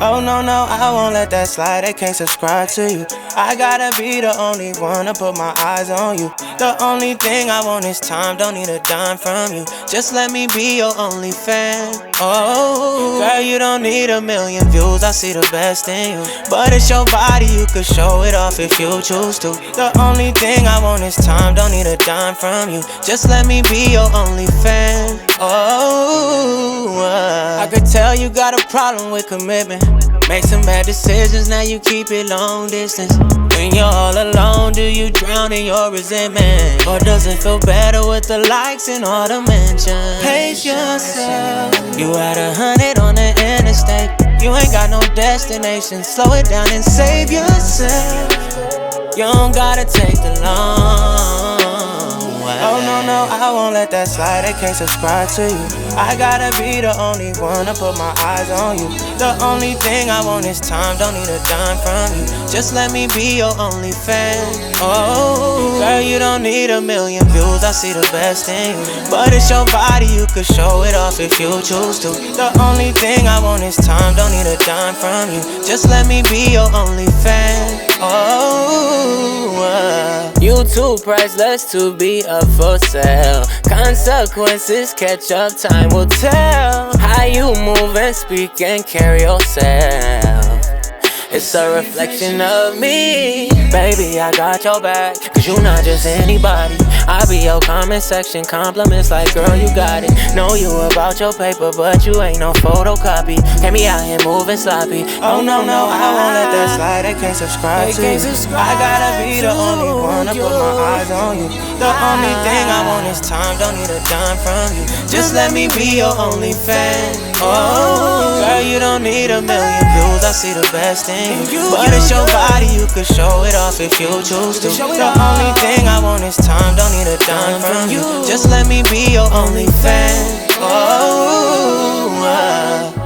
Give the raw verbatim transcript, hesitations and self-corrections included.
Oh no, no, I won't let that slide, they can't subscribe to you. I gotta be the only one to put my eyes on you. The only thing I want is time, don't need a dime from you. Just let me be your only fan. Oh, girl, you don't need a million views, I see the best in you. But it's your body, you could show it off if you choose to. The only thing I want is time, don't need a dime from you. Just let me be your only fan. Oh, uh, I could tell you got a problem with commitment. Make some bad decisions, now you keep it long distance. When you're all alone, do you drown in your resentment? Or does it feel better with the likes and all the mentions? Pace yourself. You at a hundred on the interstate. You ain't got no destination. Slow it down and save yourself. You don't gotta take the long way. Oh no, no, I won't let that slide, they can't subscribe to you. I gotta be the only one to put my eyes on you. The only thing I want is time, don't need a dime from you. Just let me be your only fan. Oh, girl, you don't need a million views, I see the best in you. But it's your body, you could show it off if you choose to. The only thing I want is time, don't need a dime from you. Just let me be your only fan. Oh, uh. You too priceless to be up for sale. Consequences catch up, time will tell. How you move and speak and carry yourself, it's a reflection of me. Baby, I got your back, cause you not just anybody. I be your comment section, compliments like, girl, you got it. Know you about your paper, but you ain't no photocopy. Had me out here moving sloppy. Oh no, no, I won't let that slide, they can't subscribe to you. I gotta be the only one to put my eyes on you. The only thing I want is time, don't need a dime from you. Just let me be your only fan. Oh, girl, you don't need a million views, I see the best in you. But it's your body, you could show it off if you choose to. The only thing I want is time, don't need a dime from you. Just let me be your only fan. Oh, uh.